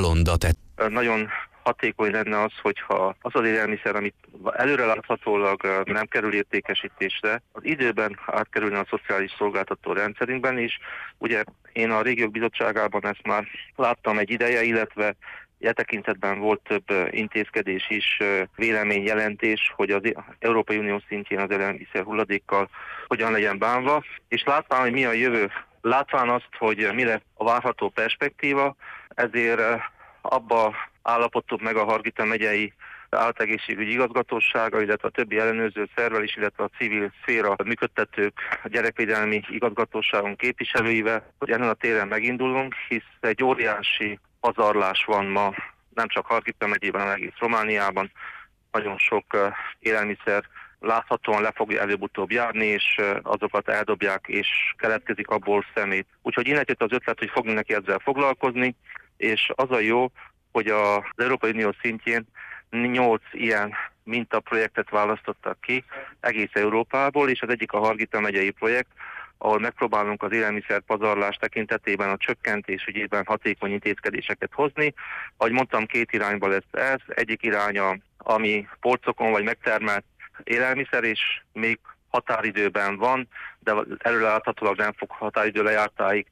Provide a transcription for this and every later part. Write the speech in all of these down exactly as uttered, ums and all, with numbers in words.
bolonda tett. Nagyon hatékony lenne az, hogyha az az élelmiszer, amit előreláthatólag nem kerül értékesítésre, az időben átkerülne a szociális szolgáltató rendszerünkben is. Ugye én a Régiók Bizottságában ezt már láttam egy ideje, illetve e tekintetben volt több intézkedés is, véleményjelentés, hogy az Európai Unió szintjén az élelmiszer hulladékkal hogyan legyen bánva, és látván, hogy mi a jövő, látván azt, hogy mi lesz a várható perspektíva, ezért abba állapodtunk meg a Hargita megyei állategészségügyi igazgatósága, illetve a többi ellenőrző szervvel is, illetve a civil szféra működtetők, a gyerekvédelmi igazgatóságunk képviselőivel, hogy ezen a téren megindulunk, hisz egy óriási pazarlás van ma, nem csak Hargita megyében, hanem egész Romániában. Nagyon sok élelmiszer láthatóan le fog előbb-utóbb járni, és azokat eldobják, és keletkezik abból szemét. Úgyhogy innen jött az ötlet, hogy fogunk neki ezzel foglalkozni, és az a jó, hogy az Európai Unió szintjén nyolc ilyen mintaprojektet választottak ki egész Európából, és az egyik a Hargita megyei projekt, ahol megpróbálunk az élelmiszer pazarlás tekintetében a csökkentés ügyében hatékony intézkedéseket hozni. Ahogy mondtam, két irányba lesz ez. Egyik iránya, ami polcokon vagy megtermelt élelmiszer, és még határidőben van, de előreláthatólag nem fog határidő lejártáig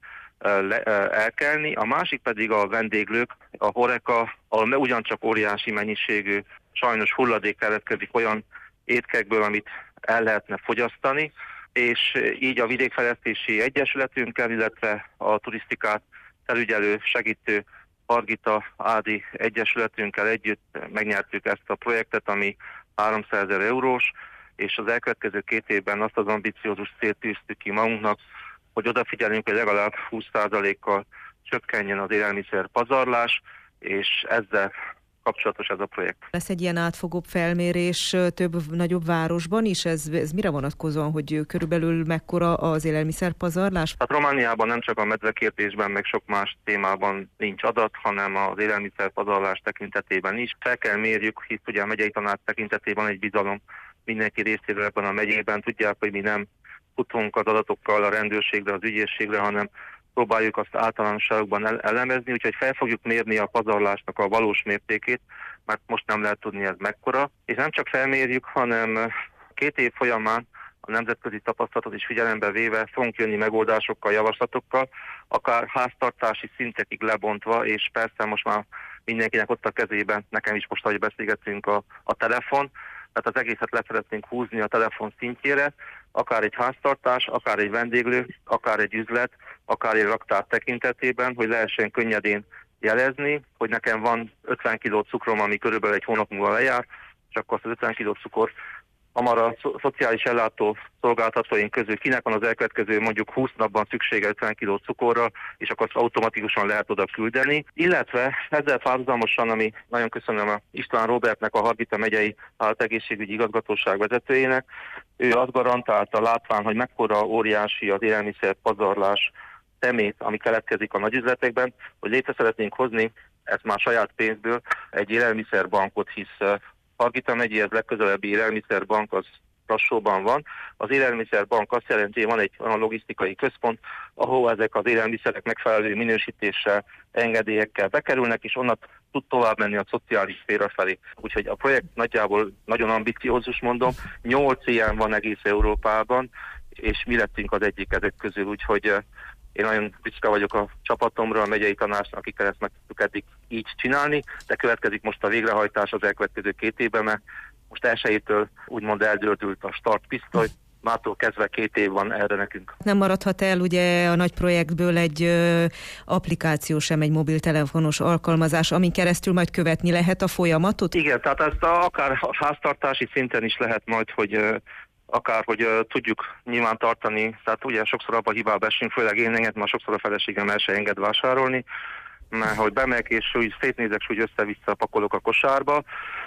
elkelni. A másik pedig a vendéglők, a Horeca, ahol ugyancsak óriási mennyiségű sajnos hulladék keletkezik olyan étkekből, amit el lehetne fogyasztani, és így a Vidékfejlesztési Egyesületünkkel, illetve a turisztikát felügyelő, segítő Hargita Ádi Egyesületünkkel együtt megnyertük ezt a projektet, ami háromszázezer eurós, és az elkövetkező két évben azt az ambiciózus célt tűztük ki magunknak, hogy odafigyelünk, hogy legalább húsz százalékkal csökkenjen az élelmiszer pazarlás, és ezzel kapcsolatos ez a projekt. Lesz egy ilyen átfogóbb felmérés több nagyobb városban is? Ez, ez mire vonatkozóan, hogy körülbelül mekkora az élelmiszerpazarlás? Hát Romániában nem csak a medzekértésben, meg sok más témában nincs adat, hanem az élelmiszerpazarlás tekintetében is. Fel kell mérjük, hisz ugye a megyei tanács tekintetében egy bizalom mindenki részéről ebben a megyében. Tudják, hogy mi nem futunk az adatokkal a rendőrségre, az ügyészségre, hanem próbáljuk azt általánosságban elemezni, úgyhogy fel fogjuk mérni a pazarlásnak a valós mértékét, mert most nem lehet tudni ez mekkora. És nem csak felmérjük, hanem két év folyamán a nemzetközi tapasztalatot is figyelembe véve fogunk jönni megoldásokkal, javaslatokkal, akár háztartási szintekig lebontva, és persze most már mindenkinek ott a kezében, nekem is most, ahogy beszélgetünk, a, a telefon, tehát az egészet le szeretnénk húzni a telefon szintjére, akár egy háztartás, akár egy vendéglő, akár egy üzlet, akár egy raktár tekintetében, hogy lehessen könnyedén jelezni, hogy nekem van ötven kiló cukrom, ami körülbelül egy hónap múlva lejár, és akkor azt az ötven kiló cukor amar a szo- szociális ellátó szolgáltatóink közül kinek van az elkövetkező mondjuk húsz napban szüksége ötven kiló cukorra, és akkor azt automatikusan lehet oda küldeni. Illetve ezzel párhuzamosan, ami nagyon köszönöm a István Robertnek, a Hargita megyei állategészségügyi igazgatóság vezetőjének, ő azt garantálta, látván, hogy mekkora óriási az élelmiszer pazarlás szemét, ami keletkezik a nagyüzletekben, hogy létre szeretnénk hozni, ezt már saját pénzből, egy élelmiszerbankot, hisz Hargita megyéhez legközelebbi élelmiszerbank az Brassóban van. Az élelmiszerbank azt jelenti, hogy van egy olyan logisztikai központ, ahol ezek az élelmiszerek megfelelő minősítéssel, engedélyekkel bekerülnek, és onnan tud tovább menni a szociális szféra felé. Úgyhogy a projekt nagyjából nagyon ambiciózus, mondom, nyolc ilyen van egész Európában, és mi lettünk az egyik ezek közül, úgyhogy én nagyon büszke vagyok a csapatomra, a megyei tanácsnak, akikkel ezt meg tudtuk eddig így csinálni, de következik most a végrehajtás az elkövetkező két évben, mert most elsőjétől úgymond eldördült a startpisztoly, mától kezdve két év van erre nekünk. Nem maradhat el ugye a nagy projektből egy ö, applikáció sem, egy mobiltelefonos alkalmazás, amin keresztül majd követni lehet a folyamatot? Igen, tehát ezt a, akár háztartási szinten is lehet majd, hogy ö, akár, hogy uh, tudjuk nyilván tartani, tehát ugye sokszor abban hibába esünk, főleg én engem, már sokszor a feleségem el se enged vásárolni, mert hogy bemegyek és úgy szétnézek, és úgy össze-vissza pakolok a kosárba,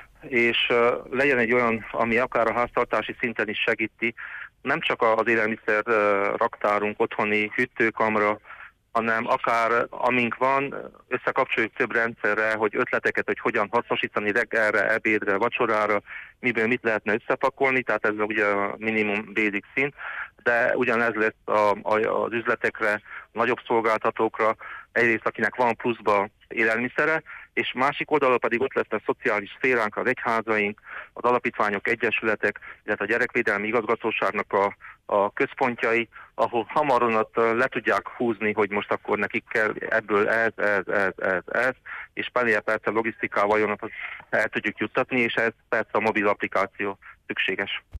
és uh, legyen egy olyan, ami akár a háztartási szinten is segíti, nem csak az élelmiszer uh, raktárunk, otthoni hűtőkamra, hanem akár amink van, összekapcsoljuk több rendszerre, hogy ötleteket, hogy hogyan hasznosítani reggelre, ebédre, vacsorára, miből mit lehetne összepakolni, tehát ez ugye a minimum basic szint, de ugyanez lesz a, a, az üzletekre, nagyobb szolgáltatókra, egyrészt akinek van pluszba élelmiszere, és másik oldalon pedig ott lesz a szociális szféránk, az egyházaink, az alapítványok, egyesületek, illetve a gyerekvédelmi igazgatóságnak a, a központjai, ahol hamaron ott le tudják húzni, hogy most akkor nekik kell ebből ez, ez, ez, ez, ez, és persze persze logisztikával jön, el tudjuk juttatni, és ez persze a mobil applikáció szükséges.